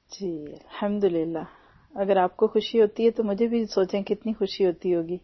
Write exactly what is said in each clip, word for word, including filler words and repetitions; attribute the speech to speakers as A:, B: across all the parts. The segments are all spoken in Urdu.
A: جی الحمدللہ. اگر آپ کو خوشی ہوتی ہے تو مجھے بھی سوچیں کتنی خوشی ہوتی ہوگی.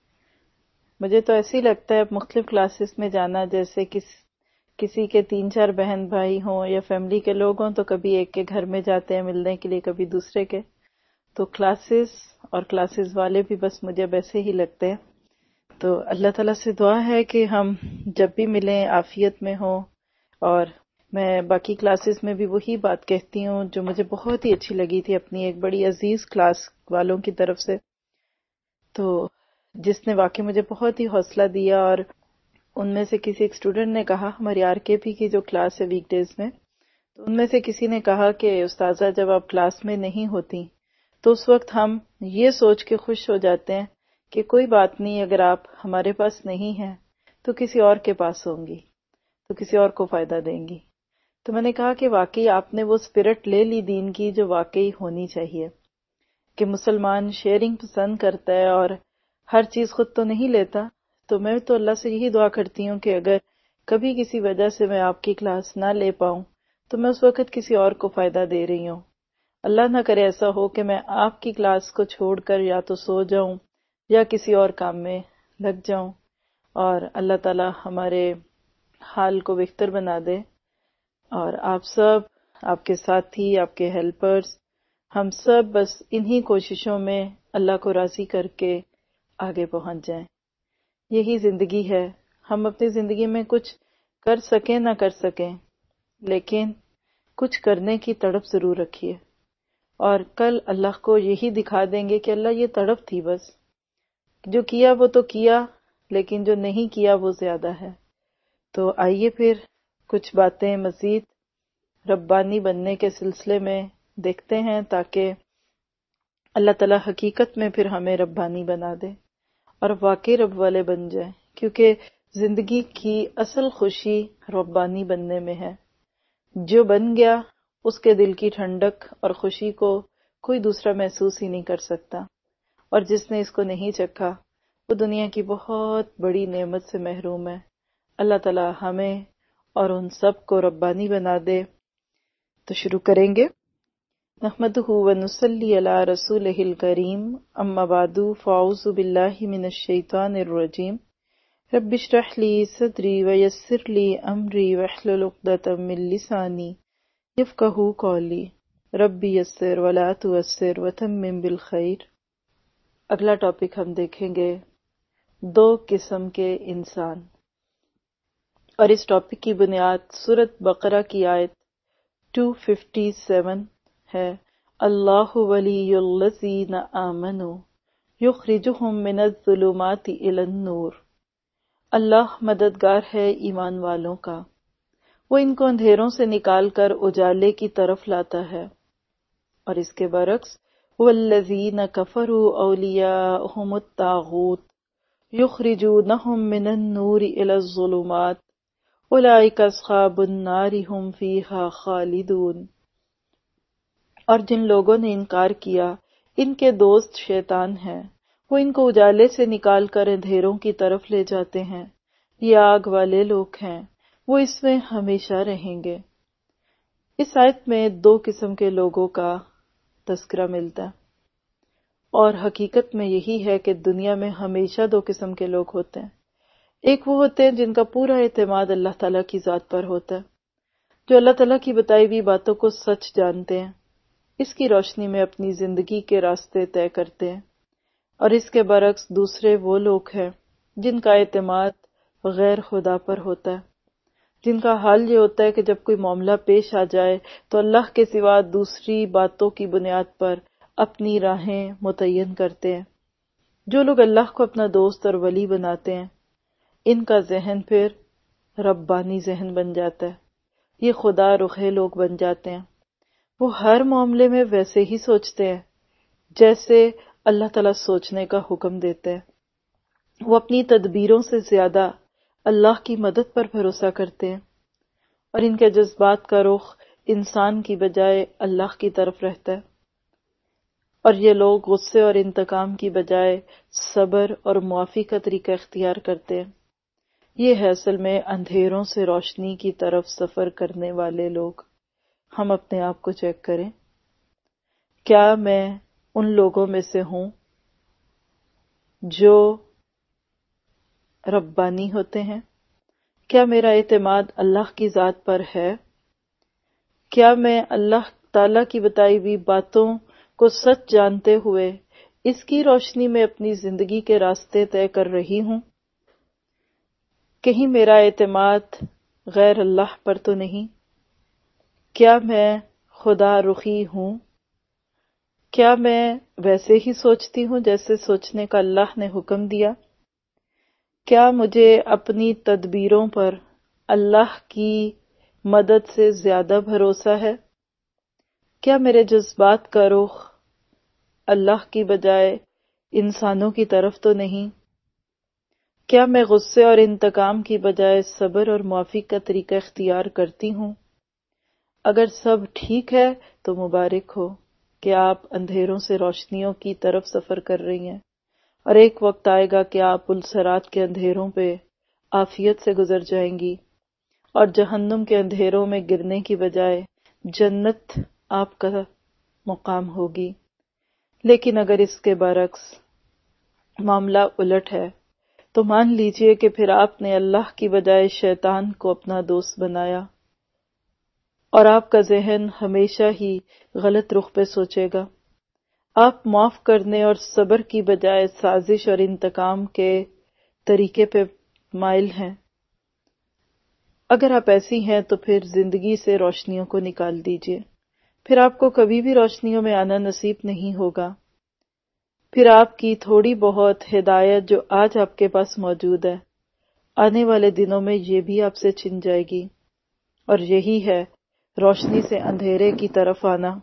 A: مجھے تو ایسے ہی لگتا ہے مختلف کلاسز میں جانا، جیسے کس کسی کے تین چار بہن بھائی ہوں یا فیملی کے لوگ ہوں تو کبھی ایک کے گھر میں جاتے ہیں ملنے کے لیے، کبھی دوسرے کے. تو کلاسز اور کلاسز والے بھی بس مجھے ویسے ہی لگتے ہیں. تو اللہ تعالیٰ سے دعا ہے کہ ہم جب بھی ملیں عافیت میں ہوں. اور میں باقی کلاسز میں بھی وہی بات کہتی ہوں جو مجھے بہت ہی اچھی لگی تھی اپنی ایک بڑی عزیز کلاس والوں کی طرف سے، تو جس نے واقعی مجھے بہت ہی حوصلہ دیا. اور ان میں سے کسی ایک اسٹوڈنٹ نے کہا، ہماری آر کے پی کی جو کلاس ہے ویک ڈیز میں، تو ان میں سے کسی نے کہا کہ استاذہ جب آپ کلاس میں نہیں ہوتی تو اس وقت ہم یہ سوچ کے خوش ہو جاتے ہیں کہ کوئی بات نہیں، اگر آپ ہمارے پاس نہیں ہیں تو کسی اور کے پاس ہوں گی، تو کسی اور کو فائدہ دیں گی. تو میں نے کہا کہ واقعی آپ نے وہ اسپرٹ لے لی دین کی جو واقعی ہونی چاہیے، کہ مسلمان شیئرنگ پسند کرتا ہے اور ہر چیز خود تو نہیں لیتا. تو میں تو اللہ سے یہی دعا کرتی ہوں کہ اگر کبھی کسی وجہ سے میں آپ کی کلاس نہ لے پاؤں تو میں اس وقت کسی اور کو فائدہ دے رہی ہوں. اللہ نہ کرے ایسا ہو کہ میں آپ کی کلاس کو چھوڑ کر یا تو سو جاؤں یا کسی اور کام میں لگ جاؤں. اور اللہ تعالی ہمارے حال کو بہتر بنا دے. اور آپ سب، آپ کے ساتھی، آپ کے ہیلپرز، ہم سب بس انہی کوششوں میں اللہ کو راضی کر کے آگے پہنچ جائیں. یہی زندگی ہے. ہم اپنی زندگی میں کچھ کر سکیں نہ کر سکیں، لیکن کچھ کرنے کی تڑپ ضرور رکھیے. اور کل اللہ کو یہی دکھا دیں گے کہ اللہ یہ تڑپ تھی، بس جو کیا وہ تو کیا، لیکن جو نہیں کیا وہ زیادہ ہے. تو آئیے پھر کچھ باتیں مزید ربانی بننے کے سلسلے میں دیکھتے ہیں، تاکہ اللہ تعالیٰ حقیقت میں پھر ہمیں ربانی بنا دے اور واقعی رب والے بن جائیں. کیونکہ زندگی کی اصل خوشی ربانی بننے میں ہے. جو بن گیا اس کے دل کی ٹھنڈک اور خوشی کو کوئی دوسرا محسوس ہی نہیں کر سکتا. اور جس نے اس کو نہیں چکھا وہ دنیا کی بہت بڑی نعمت سے محروم ہے. اللہ تعالیٰ ہمیں اور ان سب کو ربانی بنا دے. تو شروع کریں گے. نحمدہ ونصلی علی رسولہ الکریم، اما بعد فاعوذ باللہ من الشیطان الرجیم. رب اشرح لی صدری ویسر لی امری واحلل عقدۃ من لسانی یفقہوا قولی. رب یسر ولا تعسر وتمم بالخیر. اگلا ٹاپک ہم دیکھیں گے دو قسم کے انسان، اور اس ٹاپک کی بنیاد سورۃ بقرہ کی آیت دو سو ستاون ہے. اللہ ولی الذین آمنوا یخرجہم من الظلمات الی النور. اللہ مددگار ہے ایمان والوں کا، وہ ان کو اندھیروں سے نکال کر اجالے کی طرف لاتا ہے. اور اس کے برعکس والذین کفروا اولیاءہم الطاغوت یخرجونہم من النور الی الظلمات اولئک اصحاب النار ہم فیہا خالدون. اور جن لوگوں نے انکار کیا ان کے دوست شیطان ہیں، وہ ان کو اجالے سے نکال کر اندھیروں کی طرف لے جاتے ہیں. یہ آگ والے لوگ ہیں، وہ اس میں ہمیشہ رہیں گے. اس آیت میں دو قسم کے لوگوں کا تذکرہ ملتا ہے، اور حقیقت میں یہی ہے کہ دنیا میں ہمیشہ دو قسم کے لوگ ہوتے ہیں. ایک وہ ہوتے ہیں جن کا پورا اعتماد اللہ تعالیٰ کی ذات پر ہوتا ہے، جو اللہ تعالیٰ کی بتائی ہوئی باتوں کو سچ جانتے ہیں، اس کی روشنی میں اپنی زندگی کے راستے طے کرتے ہیں. اور اس کے برعکس دوسرے وہ لوگ ہیں جن کا اعتماد غیر خدا پر ہوتا ہے، جن کا حال یہ ہوتا ہے کہ جب کوئی معاملہ پیش آ جائے تو اللہ کے سوا دوسری باتوں کی بنیاد پر اپنی راہیں متعین کرتے ہیں. جو لوگ اللہ کو اپنا دوست اور ولی بناتے ہیں، ان کا ذہن پھر ربانی ذہن بن جاتا ہے. یہ خدا رخے لوگ بن جاتے ہیں. وہ ہر معاملے میں ویسے ہی سوچتے ہیں جیسے اللہ تعالیٰ سوچنے کا حکم دیتے ہیں. وہ اپنی تدبیروں سے زیادہ اللہ کی مدد پر بھروسہ کرتے ہیں، اور ان کے جذبات کا رخ انسان کی بجائے اللہ کی طرف رہتا ہے. اور یہ لوگ غصے اور انتقام کی بجائے صبر اور معافی کا طریقہ اختیار کرتے ہیں. یہ ہے اصل میں اندھیروں سے روشنی کی طرف سفر کرنے والے لوگ. ہم اپنے آپ کو چیک کریں. کیا میں ان لوگوں میں سے ہوں جو ربانی ہوتے ہیں؟ کیا میرا اعتماد اللہ کی ذات پر ہے؟ کیا میں اللہ تعالیٰ کی بتائی ہوئی باتوں کو سچ جانتے ہوئے اس کی روشنی میں اپنی زندگی کے راستے طے کر رہی ہوں؟ کہیں میرا اعتماد غیر اللہ پر تو نہیں؟ کیا میں خدا رخی ہوں؟ کیا میں ویسے ہی سوچتی ہوں جیسے سوچنے کا اللہ نے حکم دیا؟ کیا مجھے اپنی تدبیروں پر اللہ کی مدد سے زیادہ بھروسہ ہے؟ کیا میرے جذبات کا رخ اللہ کی بجائے انسانوں کی طرف تو نہیں؟ کیا میں غصے اور انتقام کی بجائے صبر اور معافی کا طریقہ اختیار کرتی ہوں؟ اگر سب ٹھیک ہے تو مبارک ہو کہ آپ اندھیروں سے روشنیوں کی طرف سفر کر رہی ہیں، اور ایک وقت آئے گا کہ آپ پلسرات کے اندھیروں پہ عافیت سے گزر جائیں گی، اور جہنم کے اندھیروں میں گرنے کی بجائے جنت آپ کا مقام ہوگی۔ لیکن اگر اس کے برعکس معاملہ الٹ ہے تو مان لیجئے کہ پھر آپ نے اللہ کی بجائے شیطان کو اپنا دوست بنایا، اور آپ کا ذہن ہمیشہ ہی غلط رخ پہ سوچے گا۔ آپ معاف کرنے اور صبر کی بجائے سازش اور انتقام کے طریقے پہ مائل ہیں۔ اگر آپ ایسی ہیں تو پھر زندگی سے روشنیوں کو نکال دیجئے، پھر آپ کو کبھی بھی روشنیوں میں آنا نصیب نہیں ہوگا۔ پھر آپ کی تھوڑی بہت ہدایت جو آج آپ کے پاس موجود ہے، آنے والے دنوں میں یہ بھی آپ سے چھن جائے گی، اور یہی ہے روشنی سے اندھیرے کی طرف آنا۔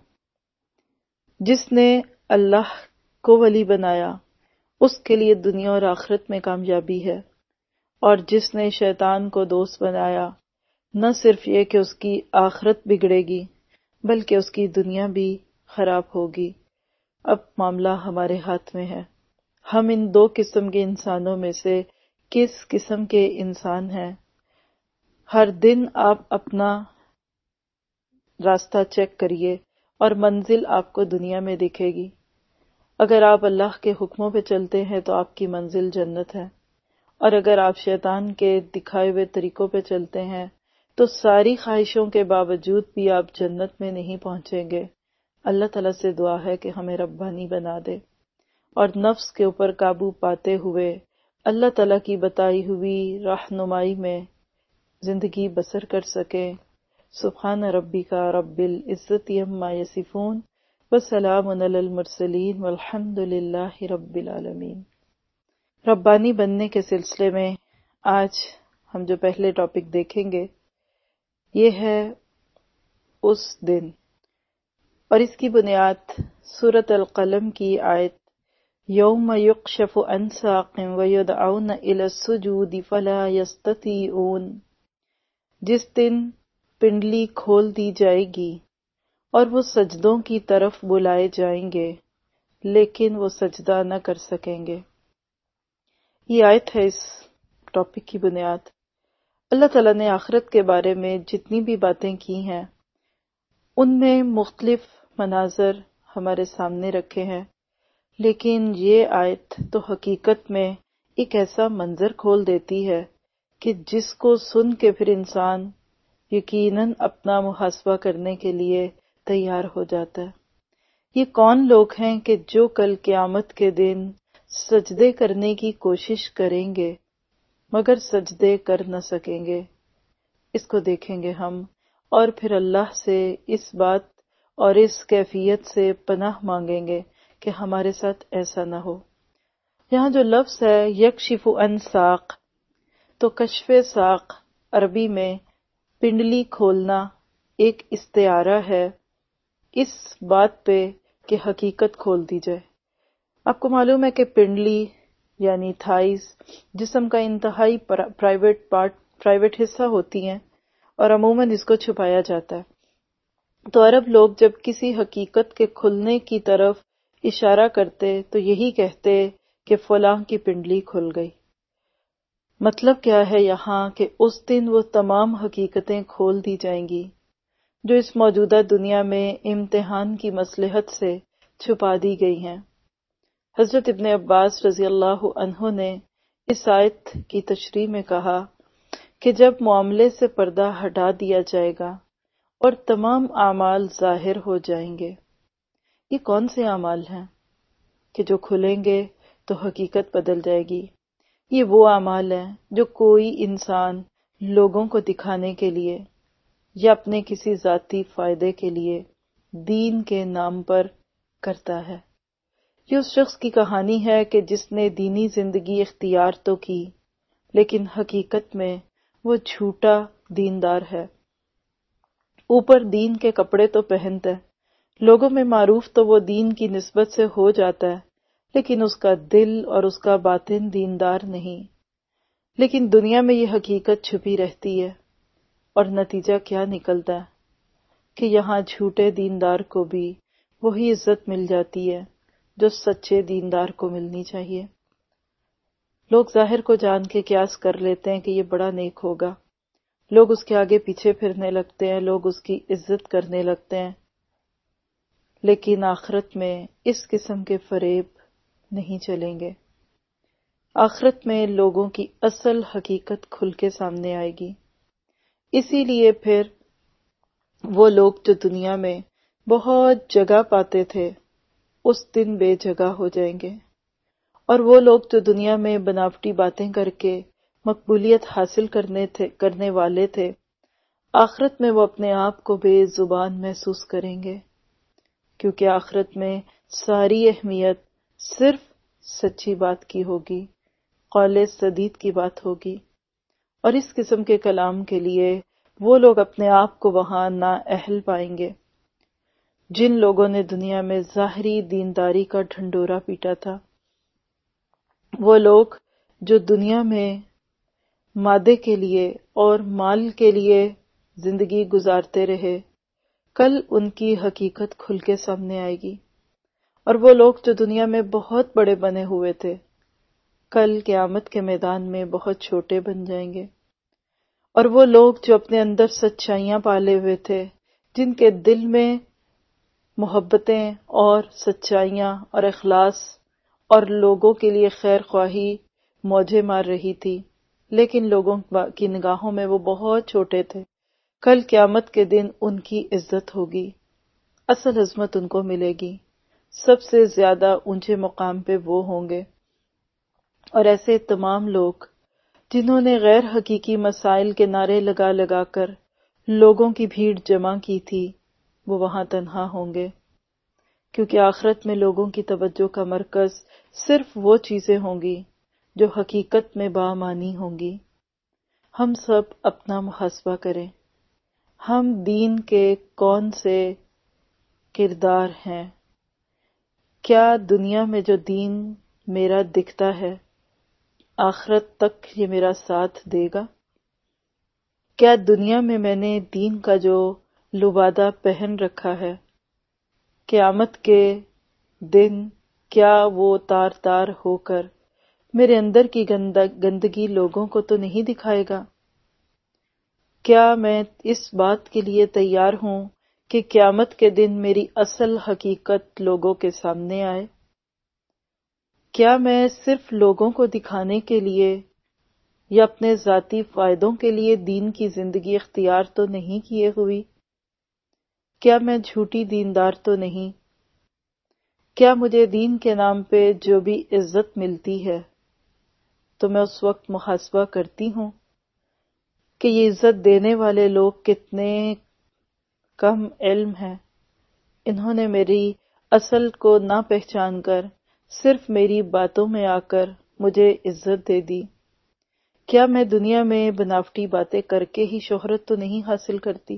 A: جس نے اللہ کو ولی بنایا اس کے لیے دنیا اور آخرت میں کامیابی ہے، اور جس نے شیطان کو دوست بنایا نہ صرف یہ کہ اس کی آخرت بگڑے گی بلکہ اس کی دنیا بھی خراب ہوگی۔ اب معاملہ ہمارے ہاتھ میں ہے، ہم ان دو قسم کے انسانوں میں سے کس قسم کے انسان ہیں۔ ہر دن آپ اپنا راستہ چیک کریے اور منزل آپ کو دنیا میں دکھے گی۔ اگر آپ اللہ کے حکموں پہ چلتے ہیں تو آپ کی منزل جنت ہے، اور اگر آپ شیطان کے دکھائے ہوئے طریقوں پہ چلتے ہیں تو ساری خواہشوں کے باوجود بھی آپ جنت میں نہیں پہنچیں گے۔ اللہ تعالیٰ سے دعا ہے کہ ہمیں ربانی بنا دے اور نفس کے اوپر قابو پاتے ہوئے اللہ تعالیٰ کی بتائی ہوئی رہنمائی میں زندگی بسر کر سکیں۔ سبحان ربک رب العزت عما یصفون وسلام علی المرسلین والحمد للہ رب العالمین۔ ربانی بننے کے سلسلے میں آج ہم جو پہلے ٹاپک دیکھیں گے یہ ہے اس دن، اور اس کی بنیاد سورۃ القلم کی آیت یوم یکشف عن ساق ویدعون الی السجود فلا یستطیعون، جس دن پنڈلی کھول دی جائے گی اور وہ سجدوں کی طرف بلائے جائیں گے لیکن وہ سجدہ نہ کر سکیں گے۔ یہ آیت ہے اس ٹاپک کی بنیاد۔ اللہ تعالیٰ نے آخرت کے بارے میں جتنی بھی باتیں کی ہیں ان میں مختلف مناظر ہمارے سامنے رکھے ہیں، لیکن یہ آیت تو حقیقت میں ایک ایسا منظر کھول دیتی ہے کہ جس کو سن کے پھر انسان یقیناً اپنا محاسبہ کرنے کے لیے تیار ہو جاتا ہے۔ یہ کون لوگ ہیں کہ جو کل قیامت کے دن سجدے کرنے کی کوشش کریں گے مگر سجدے کر نہ سکیں گے؟ اس کو دیکھیں گے ہم، اور پھر اللہ سے اس بات اور اس کیفیت سے پناہ مانگیں گے کہ ہمارے ساتھ ایسا نہ ہو۔ یہاں جو لفظ ہے یکشف عن ساق، تو کشف ساق عربی میں پنڈلی کھولنا ایک استعارہ ہے اس بات پہ کہ حقیقت کھول دی جائے۔ آپ کو معلوم ہے کہ پنڈلی یعنی تھائز جسم کا انتہائی پرائیویٹ پارٹ پرائیویٹ حصہ ہوتی ہیں، اور عموماً اس کو چھپایا جاتا ہے۔ تو عرب لوگ جب کسی حقیقت کے کھلنے کی طرف اشارہ کرتے تو یہی کہتے کہ فلاں کی پنڈلی کھل گئی۔ مطلب کیا ہے یہاں کہ اس دن وہ تمام حقیقتیں کھول دی جائیں گی جو اس موجودہ دنیا میں امتحان کی مصلحت سے چھپا دی گئی ہیں۔ حضرت ابن عباس رضی اللہ عنہ نے اس آیت کی تشریح میں کہا کہ جب معاملے سے پردہ ہٹا دیا جائے گا اور تمام اعمال ظاہر ہو جائیں گے۔ یہ کون سے اعمال ہیں کہ جو کھلیں گے تو حقیقت بدل جائے گی؟ یہ وہ اعمال ہیں جو کوئی انسان لوگوں کو دکھانے کے لیے یا اپنے کسی ذاتی فائدے کے لیے دین کے نام پر کرتا ہے۔ یہ اس شخص کی کہانی ہے کہ جس نے دینی زندگی اختیار تو کی لیکن حقیقت میں وہ جھوٹا دیندار ہے۔ اوپر دین کے کپڑے تو پہنتا ہے، لوگوں میں معروف تو وہ دین کی نسبت سے ہو جاتا ہے، لیکن اس کا دل اور اس کا باطن دیندار نہیں۔ لیکن دنیا میں یہ حقیقت چھپی رہتی ہے، اور نتیجہ کیا نکلتا ہے کہ یہاں جھوٹے دیندار کو بھی وہی عزت مل جاتی ہے جو سچے دیندار کو ملنی چاہیے۔ لوگ ظاہر کو جان کے قیاس کر لیتے ہیں کہ یہ بڑا نیک ہوگا، لوگ اس کے آگے پیچھے پھرنے لگتے ہیں، لوگ اس کی عزت کرنے لگتے ہیں، لیکن آخرت میں اس قسم کے فریب نہیں چلیں گے۔ آخرت میں لوگوں کی اصل حقیقت کھل کے سامنے آئے گی۔ اسی لیے پھر وہ لوگ جو دنیا میں بہت جگہ پاتے تھے اس دن بے جگہ ہو جائیں گے، اور وہ لوگ جو دنیا میں بناوٹی باتیں کر کے مقبولیت حاصل کرنے تھے کرنے والے تھے، آخرت میں وہ اپنے آپ کو بے زبان محسوس کریں گے، کیونکہ آخرت میں ساری اہمیت صرف سچی بات کی ہوگی، قول سدید کی بات ہوگی، اور اس قسم کے کلام کے لیے وہ لوگ اپنے آپ کو وہاں نااہل پائیں گے۔ جن لوگوں نے دنیا میں ظاہری دینداری کا ڈھنڈورا پیٹا تھا، وہ لوگ جو دنیا میں مادے کے لیے اور مال کے لیے زندگی گزارتے رہے، کل ان کی حقیقت کھل کے سامنے آئے گی، اور وہ لوگ جو دنیا میں بہت بڑے بنے ہوئے تھے، کل قیامت کے میدان میں بہت چھوٹے بن جائیں گے، اور وہ لوگ جو اپنے اندر سچائیاں پالے ہوئے تھے، جن کے دل میں محبتیں اور سچائیاں اور اخلاص اور لوگوں کے لیے خیر خواہی موجیں مار رہی تھی، لیکن لوگوں کی نگاہوں میں وہ بہت چھوٹے تھے، کل قیامت کے دن ان کی عزت ہوگی، اصل عظمت ان کو ملے گی، سب سے زیادہ اونچے مقام پہ وہ ہوں گے۔ اور ایسے تمام لوگ جنہوں نے غیر حقیقی مسائل کے نعرے لگا لگا کر لوگوں کی بھیڑ جمع کی تھی، وہ وہاں تنہا ہوں گے، کیونکہ آخرت میں لوگوں کی توجہ کا مرکز صرف وہ چیزیں ہوں گی جو حقیقت میں بامعنی ہوں گی۔ ہم سب اپنا محاسبہ کریں، ہم دین کے کون سے کردار ہیں؟ کیا دنیا میں جو دین میرا دکھتا ہے آخرت تک یہ میرا ساتھ دے گا؟ کیا دنیا میں میں نے دین کا جو لبادہ پہن رکھا ہے، قیامت کے دن کیا وہ تار تار ہو کر میرے اندر کی گندگی لوگوں کو تو نہیں دکھائے گا؟ کیا میں اس بات کے لیے تیار ہوں کہ قیامت کے دن میری اصل حقیقت لوگوں کے سامنے آئے؟ کیا میں صرف لوگوں کو دکھانے کے لیے یا اپنے ذاتی فائدوں کے لیے دین کی زندگی اختیار تو نہیں کیے ہوئی؟ کیا میں جھوٹی دیندار تو نہیں؟ کیا مجھے دین کے نام پہ جو بھی عزت ملتی ہے تو میں اس وقت محاسبہ کرتی ہوں کہ یہ عزت دینے والے لوگ کتنے کم علم ہیں، انہوں نے میری اصل کو نہ پہچان کر صرف میری باتوں میں آ کر مجھے عزت دے دی۔ کیا میں دنیا میں بناوٹی باتیں کر کے ہی شہرت تو نہیں حاصل کرتی؟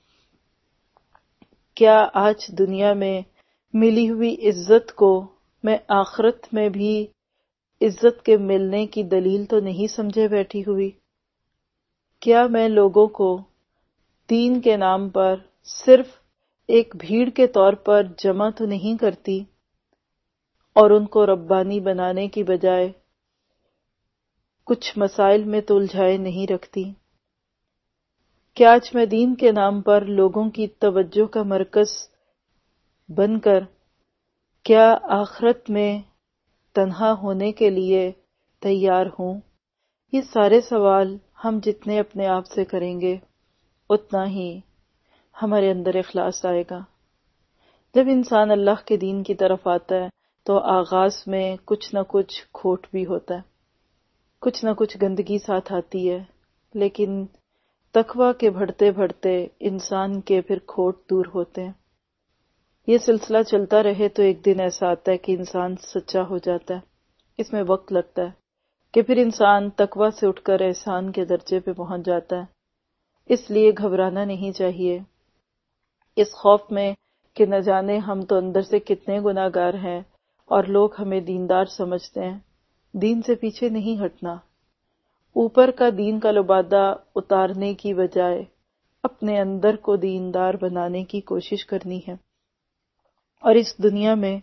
A: کیا آج دنیا میں ملی ہوئی عزت کو میں آخرت میں بھی عزت کے ملنے کی دلیل تو نہیں سمجھے بیٹھی ہوئی؟ کیا میں لوگوں کو دین کے نام پر صرف ایک بھیڑ کے طور پر جمع تو نہیں کرتی اور ان کو ربانی بنانے کی بجائے کچھ مسائل میں تو الجھائے نہیں رکھتی؟ کیا آج میں دین کے نام پر لوگوں کی توجہ کا مرکز بن کر کیا آخرت میں تنہا ہونے کے لیے تیار ہوں؟ یہ سارے سوال ہم جتنے اپنے آپ سے کریں گے اتنا ہی ہمارے اندر اخلاص آئے گا۔ جب انسان اللہ کے دین کی طرف آتا ہے تو آغاز میں کچھ نہ کچھ کھوٹ بھی ہوتا ہے، کچھ نہ کچھ گندگی ساتھ آتی ہے، لیکن تقویٰ کے بڑھتے بڑھتے انسان کے پھر کھوٹ دور ہوتے ہیں۔ یہ سلسلہ چلتا رہے تو ایک دن ایسا آتا ہے کہ انسان سچا ہو جاتا ہے۔ اس میں وقت لگتا ہے کہ پھر انسان تقویٰ سے اٹھ کر احسان کے درجے پہ پہنچ جاتا ہے۔ اس لیے گھبرانا نہیں چاہیے، اس خوف میں کہ نہ جانے ہم تو اندر سے کتنے گناہ گار ہیں اور لوگ ہمیں دیندار سمجھتے ہیں۔ دین سے پیچھے نہیں ہٹنا، اوپر کا دین کا لبادہ اتارنے کی بجائے اپنے اندر کو دیندار بنانے کی کوشش کرنی ہے۔ اور اس دنیا میں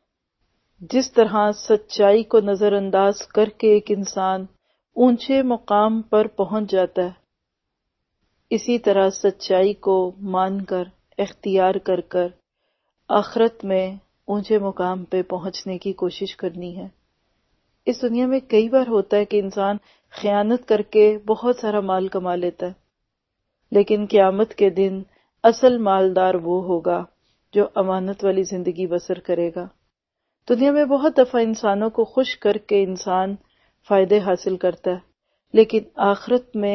A: جس طرح سچائی کو نظر انداز کر کے ایک انسان اونچے مقام پر پہنچ جاتا ہے، اسی طرح سچائی کو مان کر اختیار کر کر آخرت میں اونچے مقام پہ پہنچنے کی کوشش کرنی ہے۔ اس دنیا میں کئی بار ہوتا ہے کہ انسان خیانت کر کے بہت سارا مال کما لیتا ہے، لیکن قیامت کے دن اصل مالدار وہ ہوگا جو امانت والی زندگی بسر کرے گا۔ دنیا میں بہت دفعہ انسانوں کو خوش کر کے انسان فائدے حاصل کرتا ہے، لیکن آخرت میں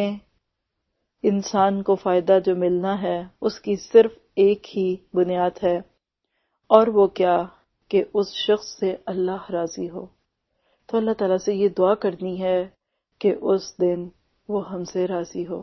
A: انسان کو فائدہ جو ملنا ہے اس کی صرف ایک ہی بنیاد ہے، اور وہ کیا کہ اس شخص سے اللہ راضی ہو۔ تو اللہ تعالیٰ سے یہ دعا کرنی ہے کہ اس دن وہ ہم سے راضی ہو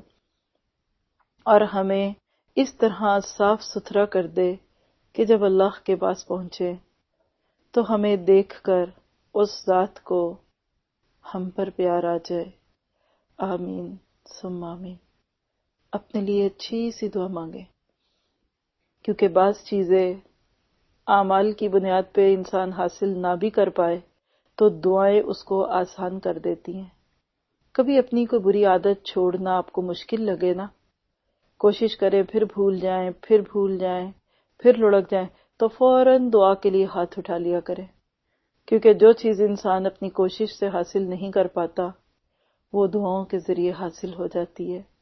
A: اور ہمیں اس طرح صاف ستھرا کر دے کہ جب اللہ کے پاس پہنچے تو ہمیں دیکھ کر اس ذات کو ہم پر پیار آ جائے۔ آمین ثم آمین۔ اپنے لیے اچھی سی دعا مانگے، کیونکہ بعض چیزیں اعمال کی بنیاد پہ انسان حاصل نہ بھی کر پائے تو دعائیں اس کو آسان کر دیتی ہیں۔ کبھی اپنی کوئی بری عادت چھوڑنا آپ کو مشکل لگے نا، کوشش کریں پھر بھول جائیں پھر بھول جائیں پھر لڑک جائیں تو فوراً دعا کے لیے ہاتھ اٹھا لیا کریں، کیونکہ جو چیز انسان اپنی کوشش سے حاصل نہیں کر پاتا وہ دعاؤں کے ذریعے حاصل ہو جاتی ہے۔